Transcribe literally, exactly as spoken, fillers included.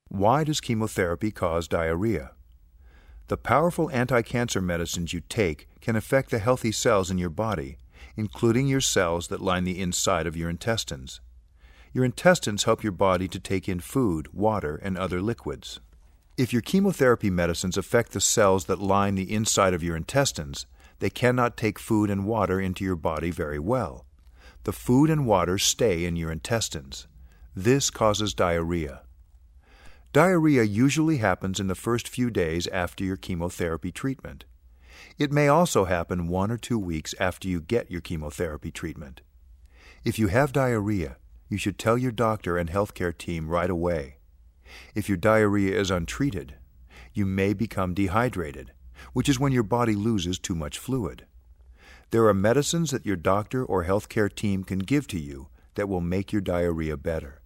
Why does chemotherapy cause diarrhea? The powerful anti-cancer medicines you take can affect the healthy cells in your body, including your cells that line the inside of your intestines. Your intestines help your body to take in food, water, and other liquids. If your chemotherapy medicines affect the cells that line the inside of your intestines, they cannot take food and water into your body very well. The food and water stay in your intestines. This causes diarrhea. Diarrhea usually happens in the first few days after your chemotherapy treatment. It may also happen one or two weeks after you get your chemotherapy treatment. If you have diarrhea, you should tell your doctor and healthcare team right away. If your diarrhea is untreated, you may become dehydrated, which is when your body loses too much fluid. There are medicines that your doctor or healthcare team can give to you that will make your diarrhea better.